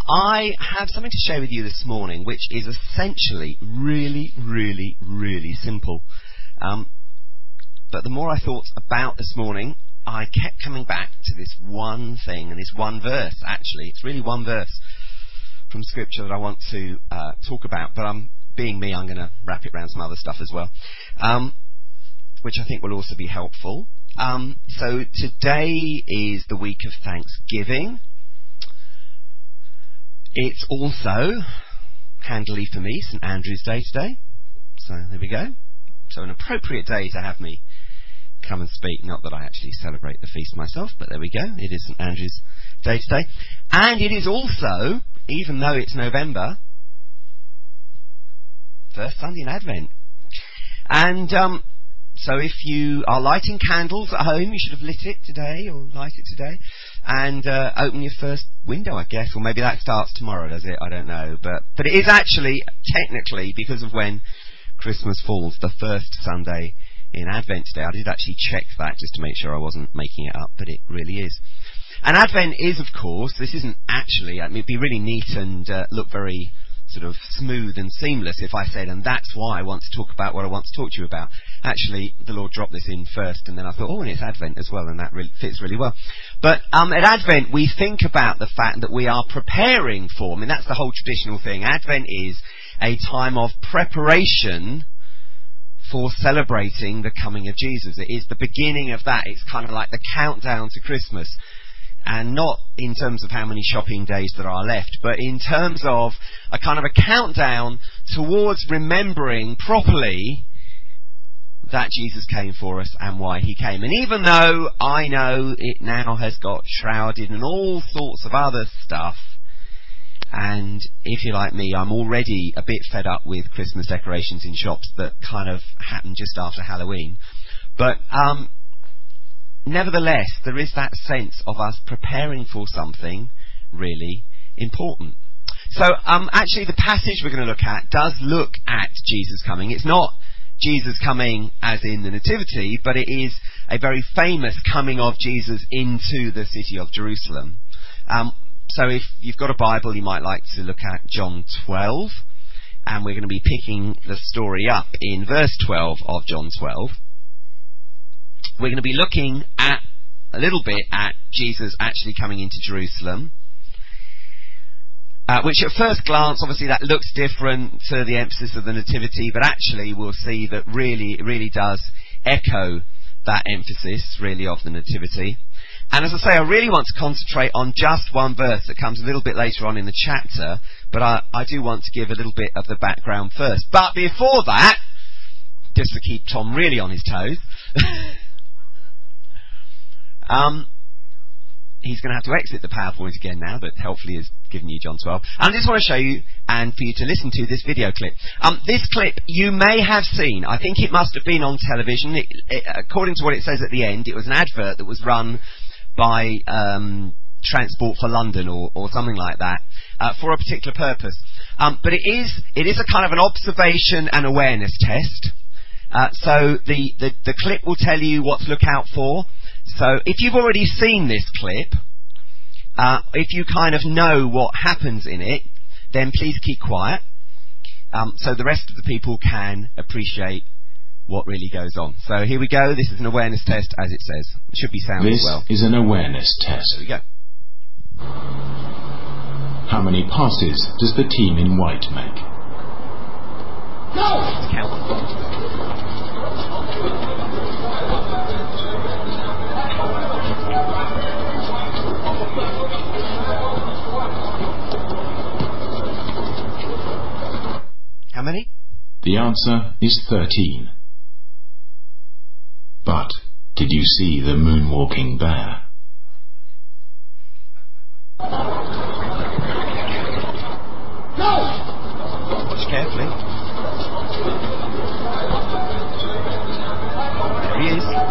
I have something to share with you this morning, which is essentially really, really, really simple. But the more I thought about this morning, I kept coming back to this one thing, and this one verse, actually. It's really one verse from Scripture that I want to talk about. But being me, I'm going to wrap it around some other stuff as well, which I think will also be helpful. So today is the week of Thanksgiving. It's also, handily for me, St Andrew's Day today. So there we go. So an appropriate day to have me come and speak. Not that I actually celebrate the feast myself, but there we go. It is St Andrew's Day today. And it is also, even though it's November, first Sunday in Advent. And so if you are lighting candles at home, you should have lit it today, or light it today, and open your first window, I guess, or maybe that starts tomorrow, does it? I don't know. But it is actually, technically, because of when Christmas falls, the first Sunday in Advent today. I did actually check that just to make sure I wasn't making it up, but it really is. And Advent is, of course, this isn't actually, I mean, it'd be really neat and look very sort of smooth and seamless if I said, and that's why I want to talk about what I want to talk to you about. Actually, the Lord dropped this in first, and then I thought, and it's Advent as well, and that really fits really well. But at Advent, we think about the fact that we are preparing for, I mean, that's the whole traditional thing. Advent is a time of preparation for celebrating the coming of Jesus. It is the beginning of that. It's kind of like the countdown to Christmas. And not in terms of how many shopping days there are left, but in terms of a kind of a countdown towards remembering properly that Jesus came for us and why he came. And even though I know it now has got shrouded in all sorts of other stuff, and if you're like me, I'm already a bit fed up with Christmas decorations in shops that kind of happen just after Halloween. But nevertheless, there is that sense of us preparing for something really important. So actually the passage we're going to look at does look at Jesus coming. It's not Jesus coming as in the Nativity, but it is a very famous coming of Jesus into the city of Jerusalem. So if you've got a Bible, you might like to look at John 12, and we're going to be picking the story up in verse 12 of John 12. We're going to be looking at a little bit at Jesus actually coming into Jerusalem, which at first glance, obviously, that looks different to the emphasis of the Nativity, but actually we'll see that it really does echo that emphasis, really, of the Nativity. And as I say, I really want to concentrate on just one verse that comes a little bit later on in the chapter, but I do want to give a little bit of the background first. But before that, just to keep Tom really on his toes, he's going to have to exit the PowerPoint again now, but helpfully has given you John 12. And I just want to show you, and for you to listen to, this video clip. This clip you may have seen. I think it must have been on television. According to what it says at the end, it was an advert that was run by Transport for London or something like that, for a particular purpose. But it is a kind of an observation and awareness test. So the clip will tell you what to look out for. So if you've already seen this clip, if you kind of know what happens in it, then please keep quiet, so the rest of the people can appreciate what really goes on. So here we go. This is an awareness test, as it says. It should be sound as well. This is an awareness test. There we go. How many passes does the team in white make? Go! Let's count. How many? The answer is 13. But did you see the moonwalking bear? No! Watch carefully. There he is.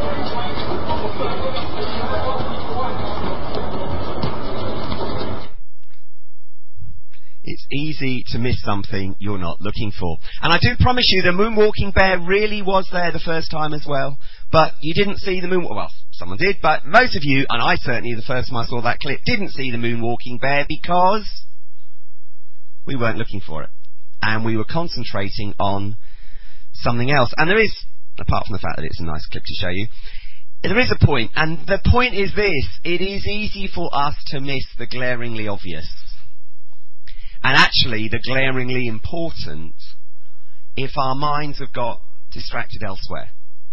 It's easy to miss something you're not looking for. And I do promise you the moonwalking bear really was there the first time as well. But you didn't see the moonwalk. Well, someone did, but most of you, and I certainly, the first time I saw that clip, didn't see the moonwalking bear because we weren't looking for it. And we were concentrating on something else. And there is, apart from the fact that it's a nice clip to show you, there is a point, and the point is this: it is easy for us to miss the glaringly obvious, and actually the glaringly important, if our minds have got distracted elsewhere.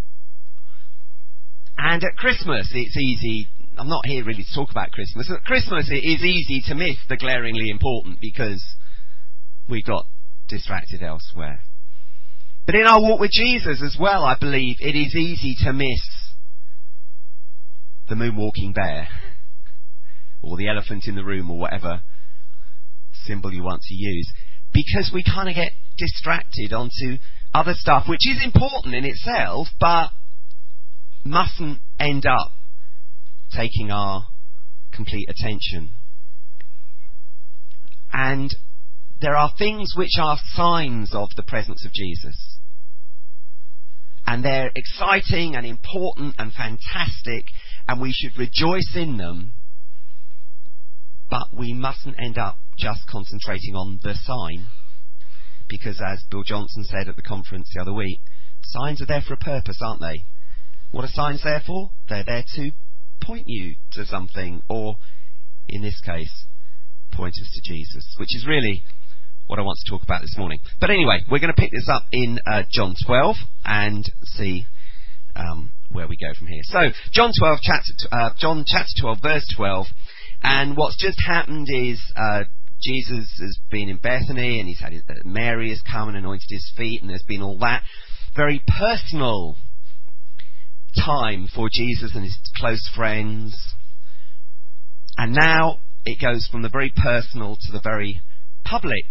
And at Christmas it's easy, I'm not here really to talk about Christmas, at Christmas it is easy to miss the glaringly important because we got distracted elsewhere. But in our walk with Jesus as well, I believe it is easy to miss the moonwalking bear, or the elephant in the room, or whatever symbol you want to use, because we kind of get distracted onto other stuff, which is important in itself, but mustn't end up taking our complete attention. And there are things which are signs of the presence of Jesus. And they're exciting and important and fantastic, and we should rejoice in them, but we mustn't end up just concentrating on the sign, because as Bill Johnson said at the conference the other week, signs are there for a purpose, aren't they? What are signs there for? They're there to point you to something, or in this case, point us to Jesus, which is really what I want to talk about this morning. But anyway, we're going to pick this up in John 12 and see where we go from here. So, John chapter 12, verse 12, and what's just happened is Jesus has been in Bethany, and he's had Mary has come and anointed his feet, and there's been all that very personal time for Jesus and his close friends. And now it goes from the very personal to the very public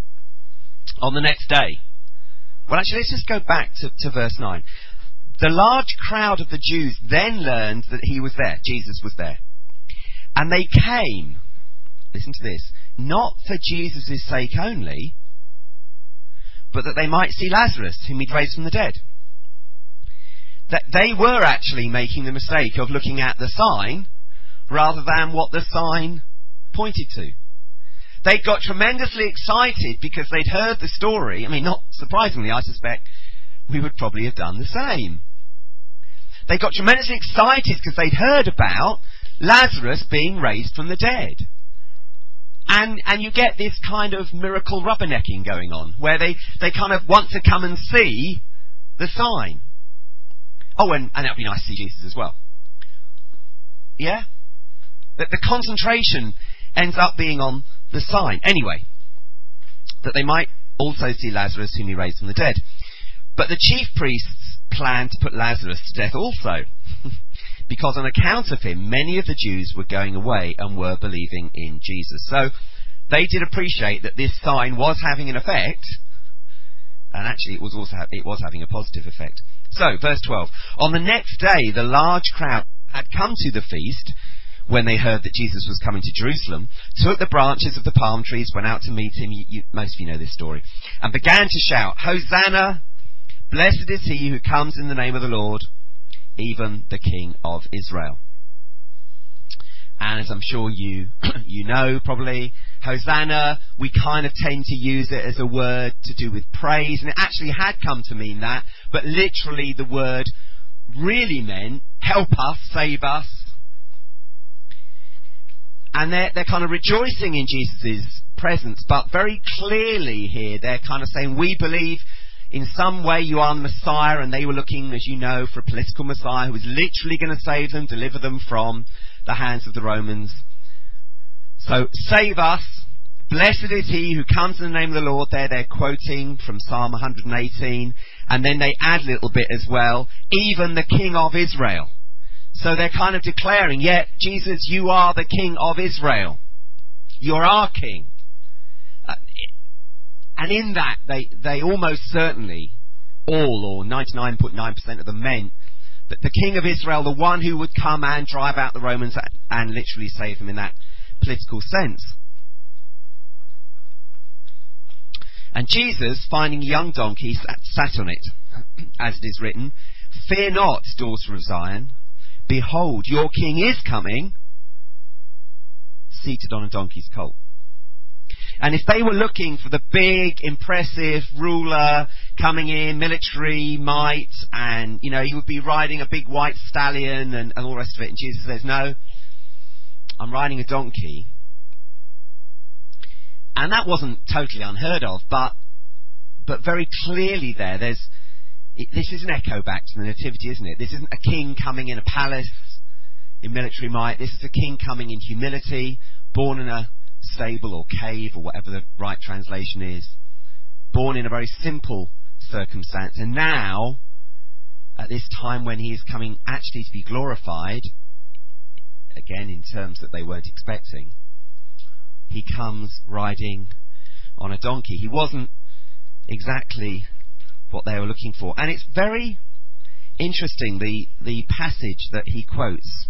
on the next day. Well, actually, let's just go back to verse 9. The large crowd of the Jews then learned that he was there, Jesus was there. And they came, listen to this, not for Jesus' sake only, but that they might see Lazarus, whom he'd raised from the dead. That they were actually making the mistake of looking at the sign rather than what the sign pointed to. They got tremendously excited because they'd heard the story. I mean, not surprisingly, I suspect we would probably have done the same. They got tremendously excited because they'd heard about Lazarus being raised from the dead. And you get this kind of miracle rubbernecking going on, where they kind of want to come and see the sign. Oh, and that would be nice to see Jesus as well. Yeah? That the concentration ends up being on the sign. Anyway, that they might also see Lazarus, whom he raised from the dead. But the chief priests planned to put Lazarus to death also, because on account of him, many of the Jews were going away and were believing in Jesus. So they did appreciate that this sign was having an effect, and actually it was having a positive effect. So, verse 12. On the next day, the large crowd had come to the feast when they heard that Jesus was coming to Jerusalem, took the branches of the palm trees, went out to meet him, most of you know this story, and began to shout, "Hosanna! Blessed is he who comes in the name of the Lord, even the King of Israel." And as I'm sure you know probably, Hosanna, we kind of tend to use it as a word to do with praise, and it actually had come to mean that, but literally the word really meant help us, save us. And they're kind of rejoicing in Jesus' presence, but very clearly here they're kind of saying, we believe in some way you are the Messiah, and they were looking, as you know, for a political Messiah who was literally going to save them, deliver them from the hands of the Romans. So, save us, blessed is he who comes in the name of the Lord. They're quoting from Psalm 118, and then they add a little bit as well, even the King of Israel. So they're kind of declaring, yeah, Jesus, you are the King of Israel. You're our King. And in that, they almost certainly, all or 99.9% of them meant that the King of Israel, the one who would come and drive out the Romans and literally save them in that political sense. And Jesus, finding a young donkey, sat on it, as it is written, "Fear not, daughter of Zion. behold, your king is coming, seated on a donkey's colt. And if they were looking for the big, impressive ruler coming in, military might, and, he would be riding a big white stallion and all the rest of it, and Jesus says, no, I'm riding a donkey. And that wasn't totally unheard of, but very clearly this is an echo back to the Nativity, isn't it? This isn't a king coming in a palace in military might. This is a king coming in humility, born in a stable or cave or whatever the right translation is, born in a very simple circumstance. And now, at this time when he is coming actually to be glorified, again in terms that they weren't expecting, he comes riding on a donkey. He wasn't exactly what they were looking for. And it's very interesting, the passage that he quotes.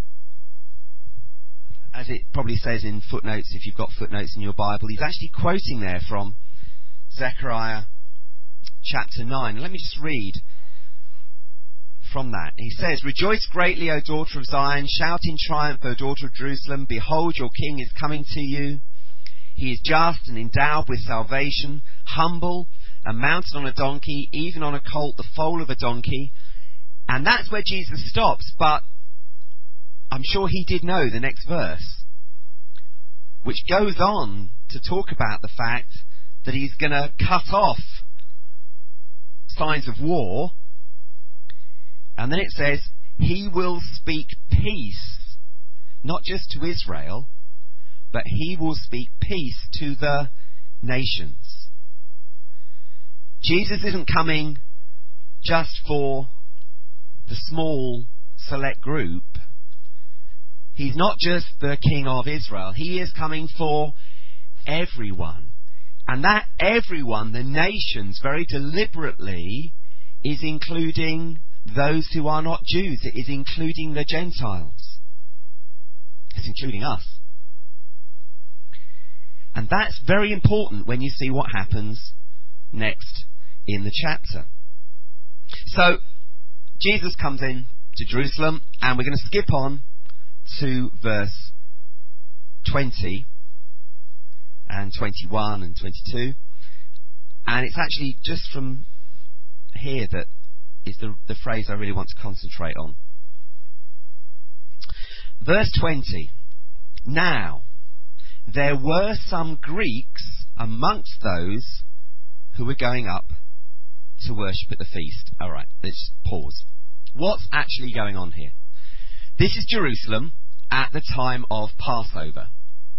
As it probably says in footnotes, if you've got footnotes in your Bible, he's actually quoting there from Zechariah chapter 9. Let me just read from that. He says, "Rejoice greatly, O daughter of Zion. Shout in triumph, O daughter of Jerusalem. Behold, your king is coming to you. He is just and endowed with salvation, humble and mounted on a donkey, even on a colt, the foal of a donkey." And that's where Jesus stops, but I'm sure he did know the next verse, which goes on to talk about the fact that he's going to cut off signs of war. And then it says, he will speak peace, not just to Israel, but he will speak peace to the nations. Jesus isn't coming just for the small, select group. He's not just the king of Israel. He is coming for everyone. And that everyone, the nations, very deliberately, is including those who are not Jews. It is including the Gentiles. It's including us. And that's very important when you see what happens next in the chapter. So, Jesus comes in to Jerusalem, and we're going to skip on to verse 20 and 21 and 22. And it's actually just from here that is the phrase I really want to concentrate on. Verse 20. "Now, there were some Greeks amongst those who were going up to worship at the feast." Alright, let's pause. What's actually going on here? This is Jerusalem at the time of Passover.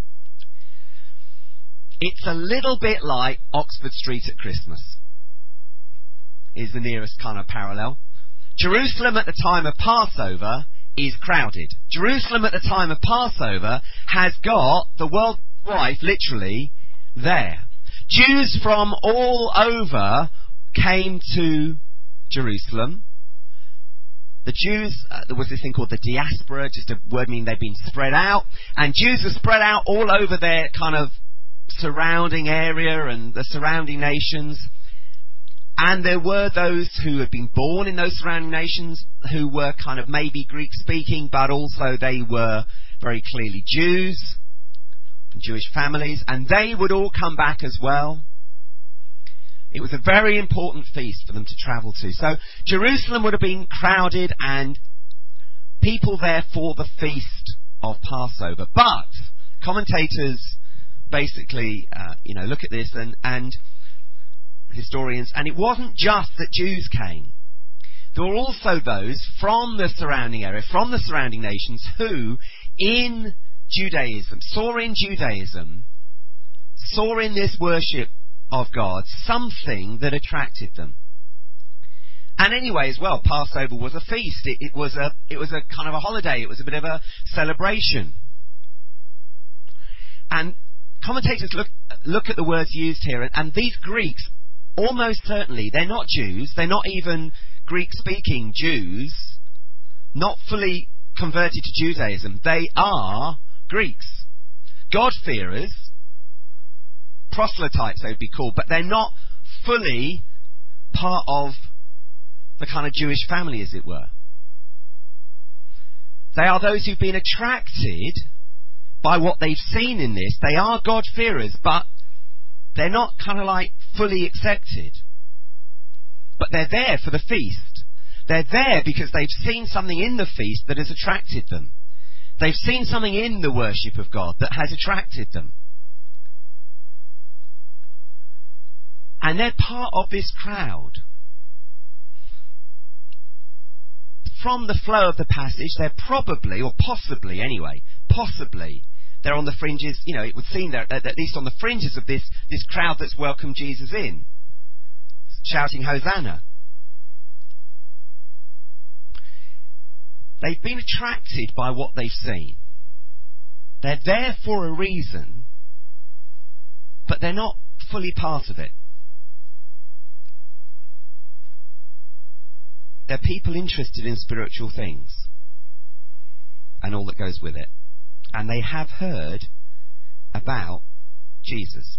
It's a little bit like Oxford Street at Christmas, is the nearest kind of parallel. Jerusalem at the time of Passover is crowded. Jerusalem at the time of Passover has got the world wife literally there. Jews from all over came to Jerusalem. The Jews, there was this thing called the diaspora, just a word meaning they'd been spread out, and Jews were spread out all over their kind of surrounding area and the surrounding nations. And there were those who had been born in those surrounding nations who were kind of maybe Greek speaking, but also they were very clearly Jews, Jewish families, and they would all come back as well. It was a very important feast for them to travel to. So Jerusalem would have been crowded and people there for the feast of Passover. But commentators basically, look at this and historians, and it wasn't just that Jews came. There were also those from the surrounding area, from the surrounding nations, who saw in this worship of God something that attracted them. And anyway, as well, Passover was a feast. It was a kind of a holiday. It was a bit of a celebration. And commentators look at the words used here, and these Greeks, almost certainly, they're not Jews. They're not even Greek-speaking Jews, not fully converted to Judaism. They are Greeks, God-fearers, proselytes they would be called, but they're not fully part of the kind of Jewish family, as it were. They are those who've been attracted by what they've seen in this. They are God-fearers, but they're not kind of like fully accepted. But they're there for the feast. They're there because they've seen something in the feast that has attracted them. They've seen something in the worship of God that has attracted them. And they're part of this crowd. From the flow of the passage, they're probably, or possibly anyway, they're on the fringes, it would seem they're at least on the fringes of this crowd that's welcomed Jesus in, shouting Hosanna. They've been attracted by what they've seen. They're there for a reason, but they're not fully part of it. They're people interested in spiritual things and all that goes with it. And they have heard about Jesus.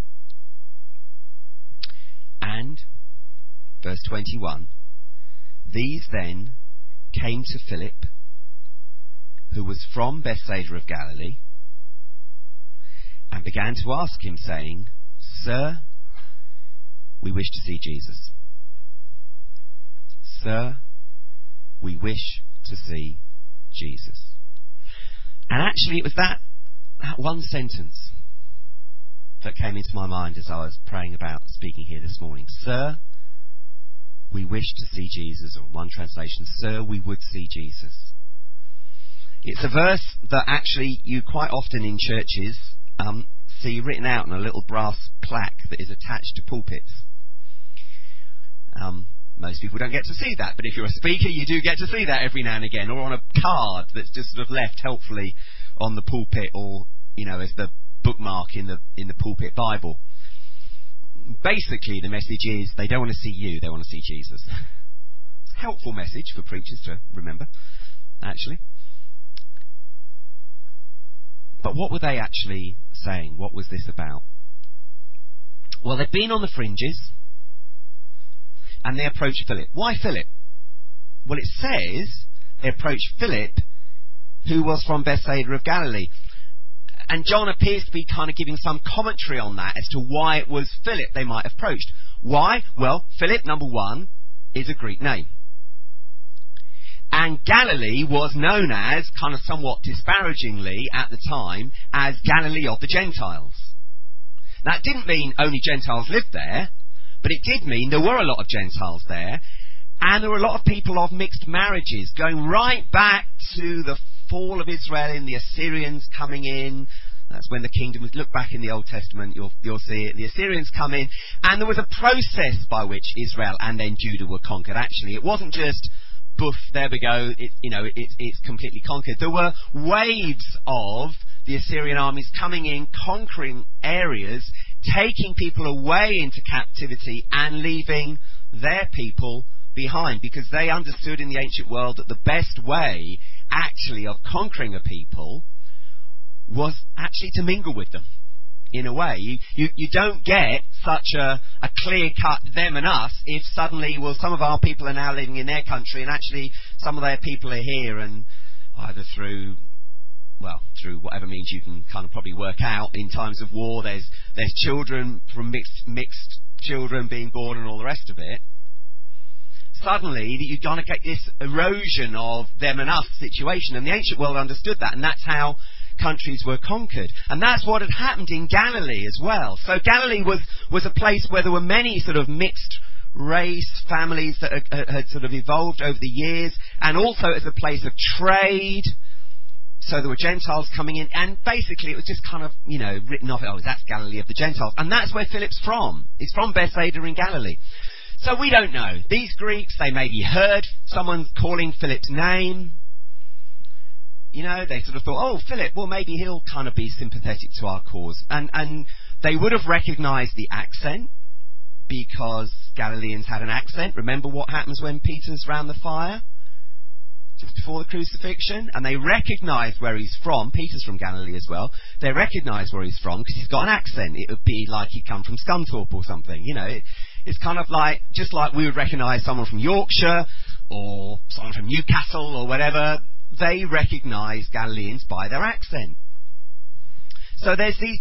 And, verse 21, these then came to Philip, who was from Bethsaida of Galilee, and began to ask him, saying, Sir, we wish to see Jesus. Sir, we wish to see Jesus. And actually it was that one sentence that came into my mind as I was praying about speaking here this morning. Sir, we wish to see Jesus. Or one translation, Sir, we would see Jesus. It's a verse that actually you quite often in churches see written out on a little brass plaque that is attached to pulpits. Most people don't get to see that, but if you're a speaker, you do get to see that every now and again, or on a card that's just sort of left helpfully on the pulpit, or as the bookmark in the pulpit Bible. Basically, the message is they don't want to see you; they want to see Jesus. It's a helpful message for preachers to remember, actually. But what were they actually saying? What was this about? Well, they'd been on the fringes. And they approached Philip. Why Philip? Well, it says they approached Philip, who was from Bethsaida of Galilee. And John appears to be kind of giving some commentary on that as to why it was Philip they might have approached. Why? Well, Philip, number one, is a Greek name. And Galilee was known as, kind of somewhat disparagingly at the time, as Galilee of the Gentiles. That didn't mean only Gentiles lived there. But it did mean there were a lot of Gentiles there, and there were a lot of people of mixed marriages, going right back to the fall of Israel and the Assyrians coming in. That's when the kingdom was. Look back in the Old Testament, you'll see it. The Assyrians come in, and there was a process by which Israel and then Judah were conquered. Actually, it wasn't just boof, there we go. It's completely conquered. There were waves of the Assyrian armies coming in, conquering areas, taking people away into captivity and leaving their people behind, because they understood in the ancient world that the best way actually of conquering a people was actually to mingle with them. In a way, you don't get such a clear-cut them and us if suddenly, some of our people are now living in their country and actually some of their people are here, and either through whatever means you can kind of probably work out in times of war, there's children from mixed children being born and all the rest of it. Suddenly, you're going to get this erosion of them and us situation, and the ancient world understood that, and that's how countries were conquered. And that's what had happened in Galilee as well. So Galilee was a place where there were many sort of mixed race families that had sort of evolved over the years, and also as a place of trade. So there were Gentiles coming in, and basically it was just kind of, written off, that's Galilee of the Gentiles. And that's where Philip's from. He's from Bethsaida in Galilee. So we don't know. These Greeks, they maybe heard someone calling Philip's name. They sort of thought, Philip, well, maybe he'll kind of be sympathetic to our cause. And they would have recognised the accent, because Galileans had an accent. Remember what happens when Peter's round the fire? Just before the crucifixion, and they recognised where he's from. Peter's from Galilee as well. They recognised where he's from because he's got an accent. It would be like he'd come from Scunthorpe or something. It's kind of like, just like we would recognise someone from Yorkshire or someone from Newcastle or whatever. they recognised Galileans by their accent. So there's these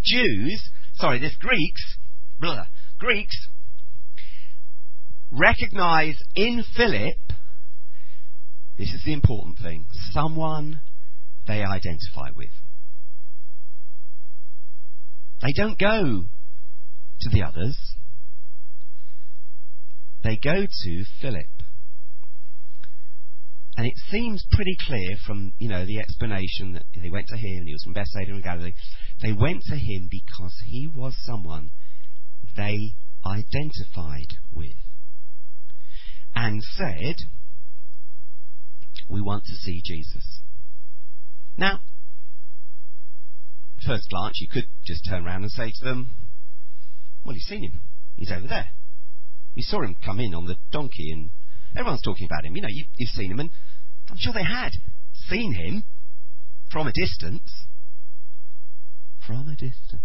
Greeks recognise in Philip, this is the important thing, someone they identify with. They don't go to the others. They go to Philip. And it seems pretty clear from, the explanation that they went to him, and he was from Bethsaida in Galilee. They went to him because he was someone they identified with. And said, we want to see Jesus. Now, first glance, you could just turn around and say to them, well, you've seen him. He's over there. You saw him come in on the donkey, and everyone's talking about him. You've seen him, and I'm sure they had seen him from a distance. From a distance.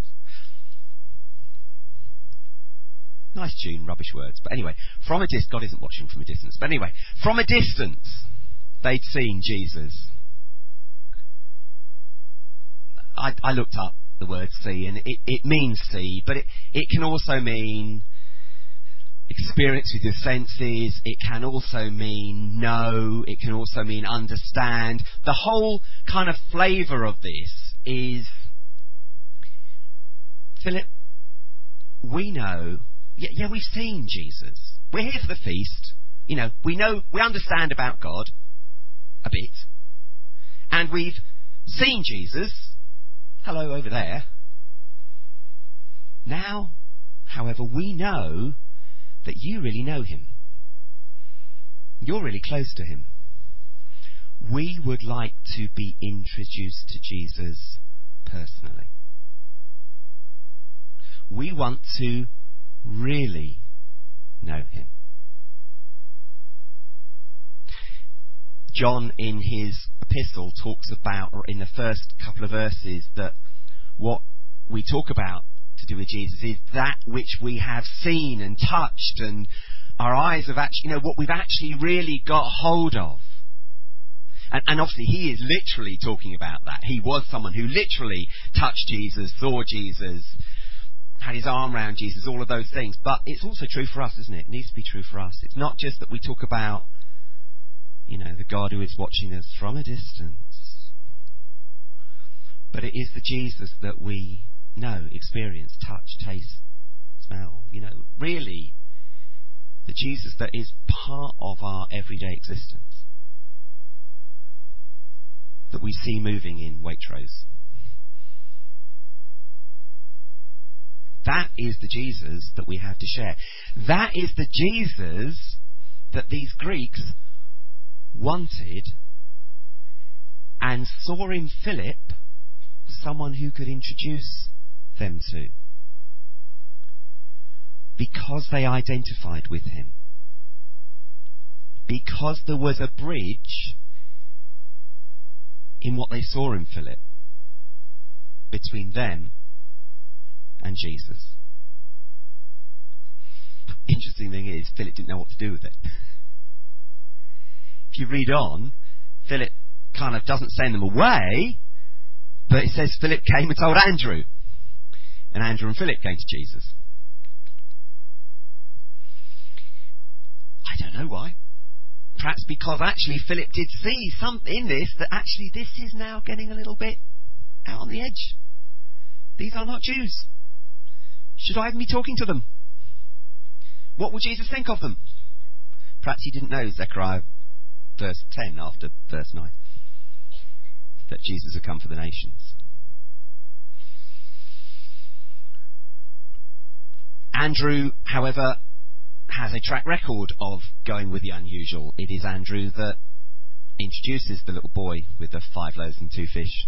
Nice tune, rubbish words. But anyway, from a distance, God isn't watching from a distance. But anyway, from a distance, they'd seen Jesus. I looked up the word see, and it means see, but it can also mean experience with your senses. It can also mean know. It can also mean understand. The whole kind of flavour of this is, Philip, we know, we've seen Jesus. We're here for the feast. We understand about God a bit. And we've seen Jesus. Hello over there. Now, however, we know that you really know him. You're really close to him. We would like to be introduced to Jesus personally. We want to really know him. John, in his epistle, talks about, or in the first couple of verses, that what we talk about to do with Jesus is that which we have seen and touched, and our eyes have actually, what we've actually really got hold of. And obviously he is literally talking about that. He was someone who literally touched Jesus, saw Jesus, had his arm around Jesus, all of those things. But it's also true for us, isn't it? It needs to be true for us. It's not just that we talk about, the God who is watching us from a distance. But it is the Jesus that we know, experience, touch, taste, smell. Really the Jesus that is part of our everyday existence, that we see moving in Waitrose. That is the Jesus that we have to share. That is the Jesus that these Greeks wanted and saw in Philip someone who could introduce them to, because they identified with him, because there was a bridge in what they saw in Philip between them and Jesus. Interesting thing is, Philip didn't know what to do with it. If you read on, Philip kind of doesn't send them away, but it says Philip came and told Andrew. And Andrew and Philip came to Jesus. I don't know why. Perhaps because actually Philip did see something in this, that actually this is now getting a little bit out on the edge. These are not Jews. Should I even be talking to them? What would Jesus think of them? Perhaps he didn't know Zechariah verse 10 after verse 9, that Jesus had come for the nations. Andrew, however, has a track record of going with the unusual. It is Andrew that introduces the little boy with the 5 loaves and 2 fish.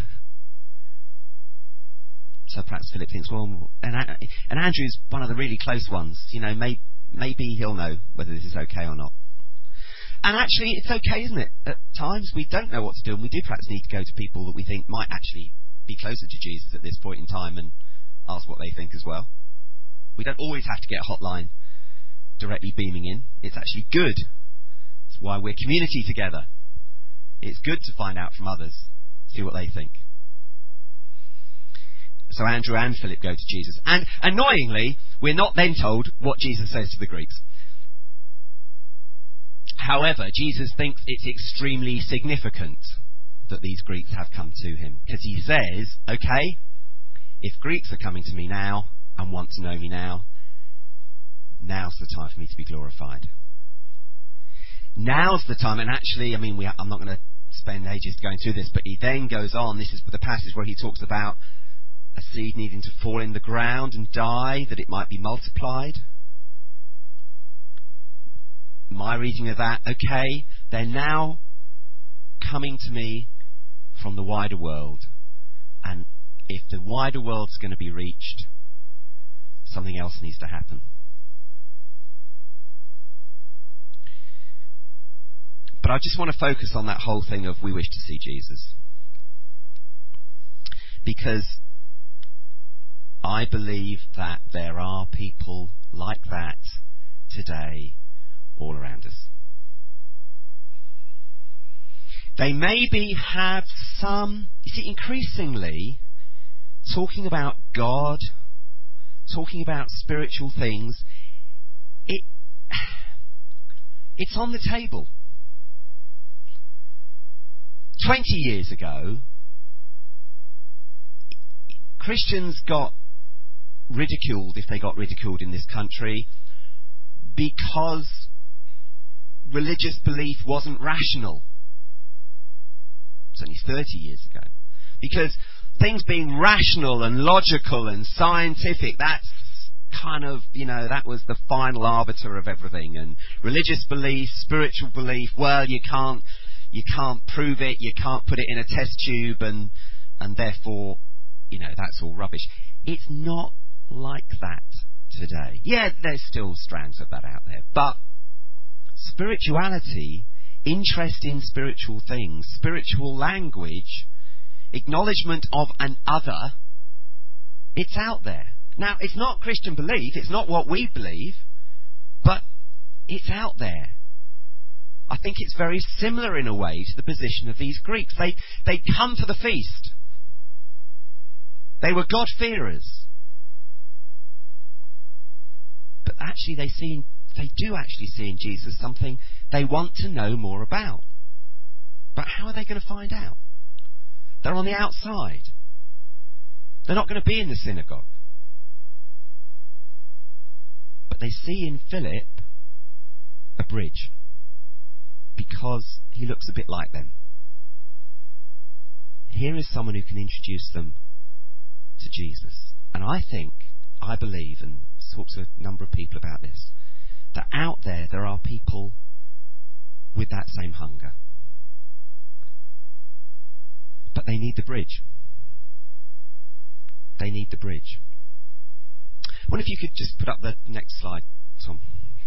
So perhaps Philip thinks, well, and Andrew's one of the really close ones. Maybe he'll know whether this is okay or not. And actually, it's okay, isn't it? At times we don't know what to do, and we do perhaps need to go to people that we think might actually be closer to Jesus at this point in time and ask what they think as well. We don't always have to get a hotline directly beaming in. It's actually good. It's why we're community together. It's good to find out from others, see what they think. So Andrew and Philip go to Jesus. And annoyingly, we're not then told what Jesus says to the Greeks. However, Jesus thinks it's extremely significant that these Greeks have come to him. Because he says, okay, if Greeks are coming to me now and want to know me now, now's the time for me to be glorified. Now's the time, and actually, I'm not going to spend ages going through this, but he then goes on, this is the passage where he talks about a seed needing to fall in the ground and die, that it might be multiplied. My reading of that, okay, they're now coming to me from the wider world, and if the wider world's going to be reached, something else needs to happen. But I just want to focus on that whole thing of we wish to see Jesus. Because I believe that there are people like that today all around us. They maybe have some, increasingly talking about God, talking about spiritual things, it's on the table. 20 years ago, Christians got ridiculed, if they got ridiculed in this country, because religious belief wasn't rational. It's only 30 years ago. Because things being rational and logical and scientific, that's kind of, that was the final arbiter of everything. And religious belief, spiritual belief, well, you can't prove it, you can't put it in a test tube, and therefore, that's all rubbish. It's not like that today. Yeah, there's still strands of that out there, but spirituality, interest in spiritual things, spiritual language, acknowledgement of an other, it's out there. Now, it's not Christian belief, it's not what we believe, but it's out there. I think it's very similar in a way to the position of these Greeks. They'd come for the feast. They were God-fearers. But actually they do actually see in Jesus something they want to know more about. But how are they going to find out? They're on the outside. They're not going to be in the synagogue. But they see in Philip a bridge, because he looks a bit like them. Here is someone who can introduce them to Jesus. And I believe, and talk to a number of people about this, that out there are people with that same hunger. But they need the bridge. They need the bridge. I wonder if you could just put up the next slide, Tom.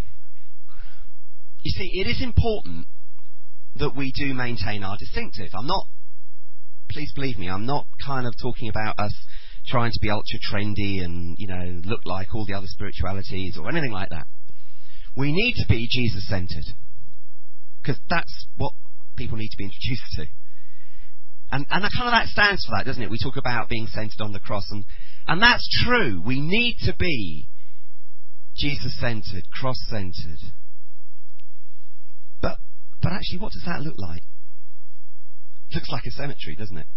You see, it is important that we do maintain our distinctive. Please believe me, I'm not kind of talking about us trying to be ultra trendy and, look like all the other spiritualities or anything like that. We need to be Jesus-centered, because that's what people need to be introduced to. And kind of that stands for that, doesn't it? We talk about being centered on the cross, and that's true. We need to be Jesus-centered, cross-centered. But actually, what does that look like? Looks like a cemetery, doesn't it?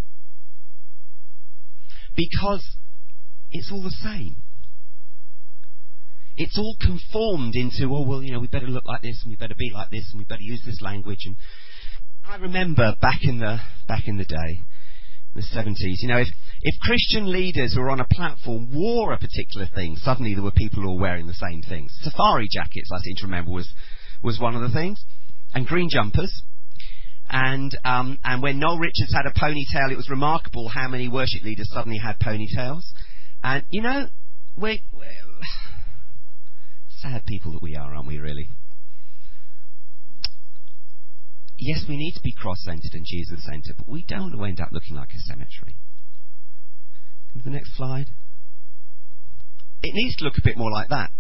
Because it's all the same. It's all conformed into, we better look like this, and we better be like this, and we better use this language. And I remember back in the day, in the 70s, if Christian leaders who were on a platform wore a particular thing, suddenly there were people all wearing the same things. Safari jackets, I seem to remember, was one of the things. And green jumpers, and when Noel Richards had a ponytail, it was remarkable how many worship leaders suddenly had ponytails. And we're sad people that we are, aren't we? Really? Yes, we need to be cross-centered and Jesus-centered, but we don't want to end up looking like a cemetery. The next slide. It needs to look a bit more like that.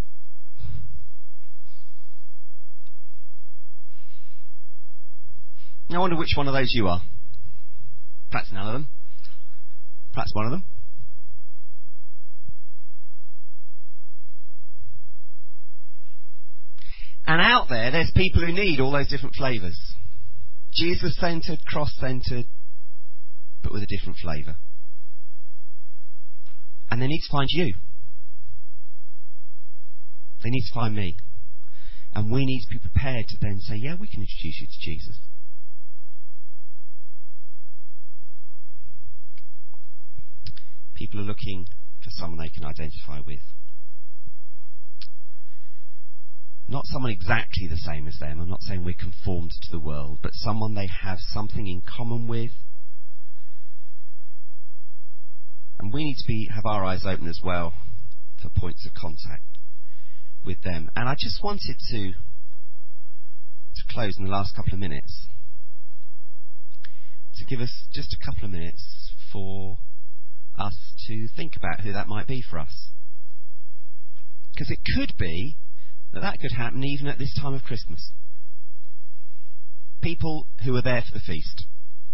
I wonder which one of those you are. Perhaps none of them. Perhaps one of them. And out there's people who need all those different flavours. Jesus-centred, cross-centred, but with a different flavour. And they need to find you. They need to find me. And we need to be prepared to then say, yeah, we can introduce you to Jesus. People are looking for someone they can identify with. Not someone exactly the same as them. I'm not saying we're conformed to the world, but someone they have something in common with. And we need to have our eyes open as well for points of contact with them. And I just wanted to close in the last couple of minutes to give us just a couple of minutes for us to think about who that might be for us. Because it could be that could happen even at this time of Christmas. People who are there for the feast,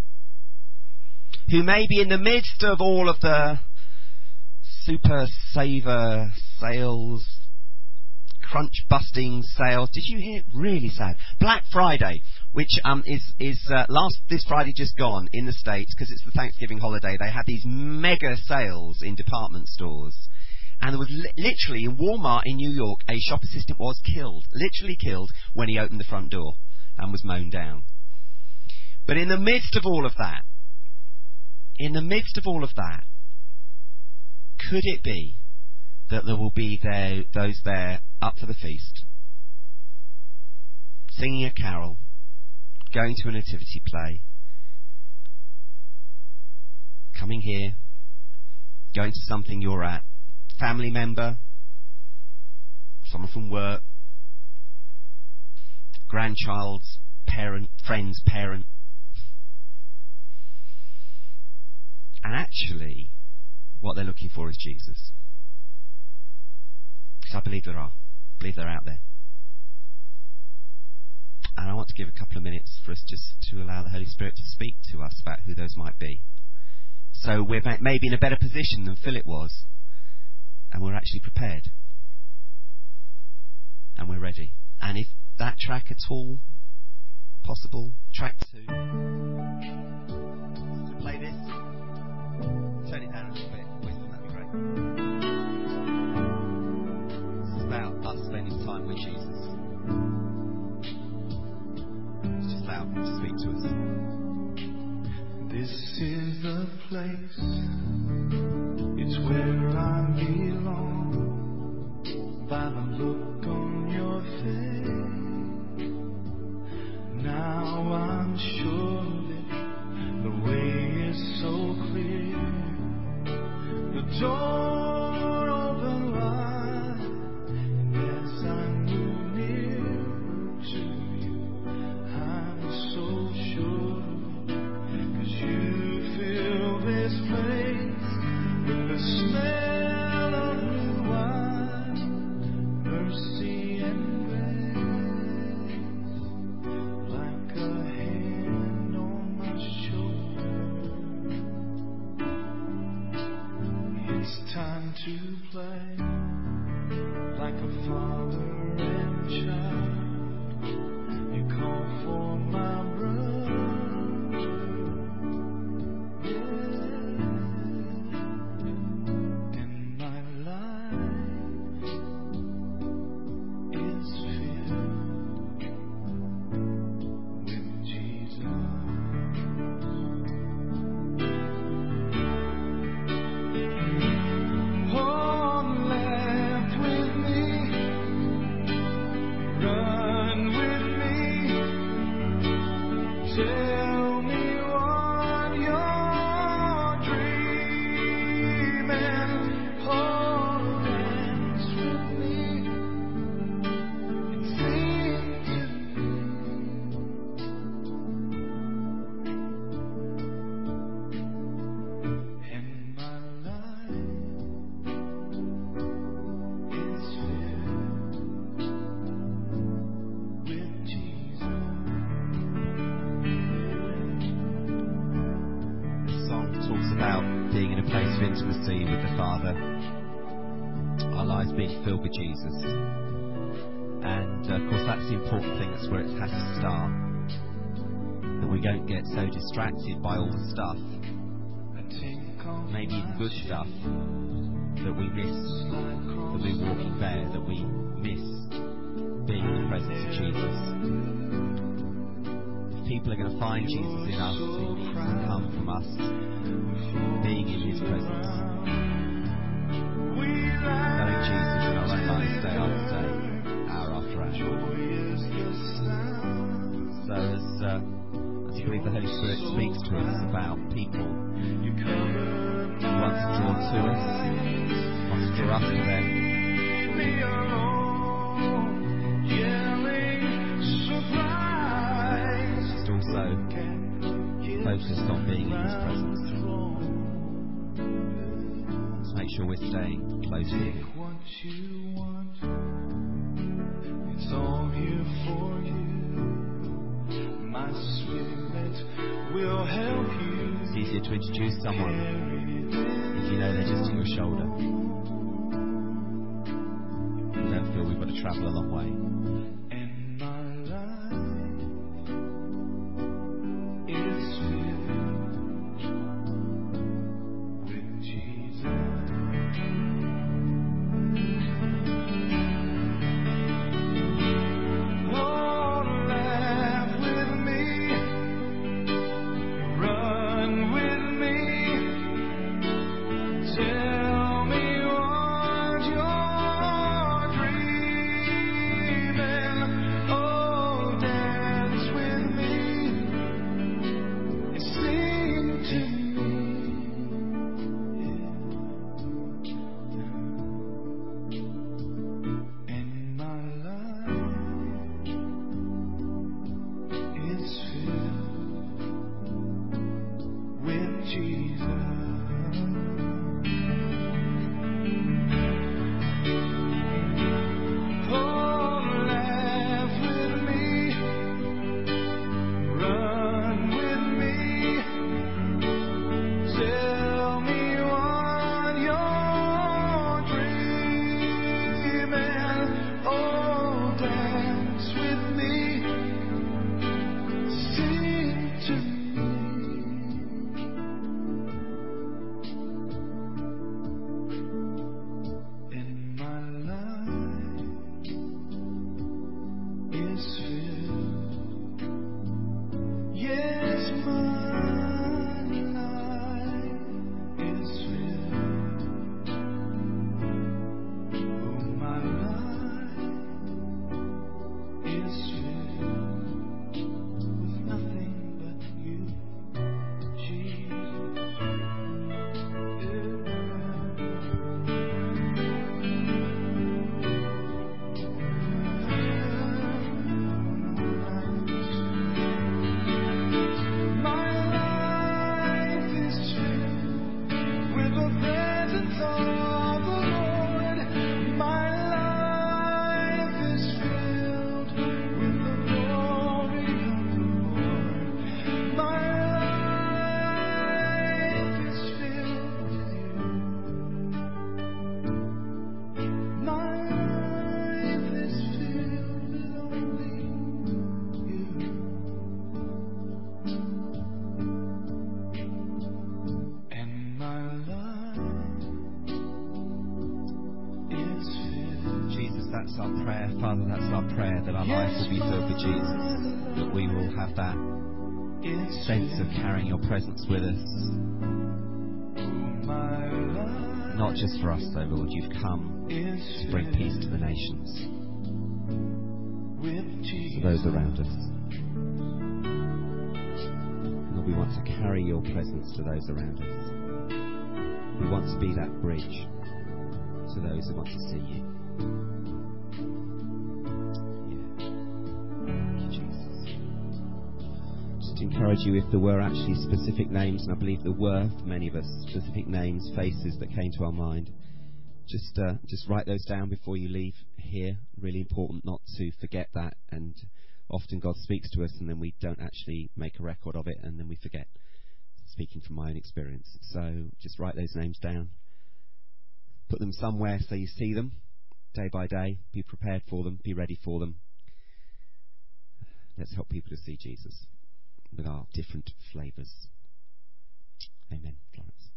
who may be in the midst of all of the super saver sales, crunch busting sales. Did you hear? Really sad. Black Friday, which is this Friday just gone in the States because it's the Thanksgiving holiday. They had these mega sales in department stores. And there was literally in Walmart in New York, a shop assistant was literally killed when he opened the front door and was mown down. But in the midst of all of that, could it be that there will be those there up for the feast, singing a carol, going to a nativity play, coming here, going to something you're at, family member, someone from work, grandchild's parent, friend's parent. And actually, what they're looking for is Jesus. Because I believe there are. I believe they're out there. And I want to give a couple of minutes for us just to allow the Holy Spirit to speak to us about who those might be. So we're maybe in a better position than Philip was. And we're actually prepared. And we're ready. And if that track at all possible, track 2. To play this, turn it down a little bit. Winston, that'd be great. This is about us spending time with Jesus. Let's just allow him to speak to us. This is the place. It's where I belong. By the look on your face, now I'm sure of it. The way is so clear. The door opened wide, and as I move near to you, I'm so sure of it. 'Cause you fill this place with the smell of new wine, mercy and grace, like a hand on my shoulder. It's time to play, like a father and child. You call for my brother. Run with intimacy with the Father, our lives being filled with Jesus. And of course that's the important thing, that's where it has to start. That we don't get so distracted by all the stuff, maybe even good stuff, that we miss the blue walking bear, that we miss being in the presence of Jesus. If people are going to find Jesus in us, it needs to come from us being in His presence, knowing Jesus in our own lives day after day, hour after hour. So as I believe the Holy Spirit speaks to us about people who want to draw to us, want to draw us to them, just also focused on being in His presence. Let's make sure we're staying close to Him. What you want, it's all here for you. My Spirit will help you. It's easier to introduce someone if you know they're just at your shoulder. You don't feel we've got to travel a long way. And my life is filled with Jesus. Oh, laugh with me, run with me, tell me what you're dreaming. Oh, dance with me and sing to me. And my life is filled with Jesus. Oh, laugh with me, run with me, tell me what you're dreaming. Oh, dance with me, sing to me. And my life is filled. Yes, my life is filled. Oh, my life is filled with nothing but you, Jesus. My life is filled with the presence of the Lord. My life is filled with the glory of the Lord. My life is filled with you. My life is filled with only you. And my life is filled. Jesus, that's our prayer. Father, that's our prayer, that our lives will be filled with Jesus, that we will have that sense of carrying your presence with us. Not just for us, though, Lord, you've come to bring peace to the nations, to those around us. Lord, we want to carry your presence to those around us. We want to be that bridge to those who want to see you. Thank you, Jesus. Just to encourage you, if there were actually specific names, and I believe there were, for many of us, specific names, faces that came to our mind, just write those down before you leave here. Really important not to forget that, and often God speaks to us and then we don't actually make a record of it and then we forget. It's speaking from my own experience. So just write those names down. Put them somewhere so you see them day by day. Be prepared for them. Be ready for them. Let's help people to see Jesus with our different flavours. Amen. Florence.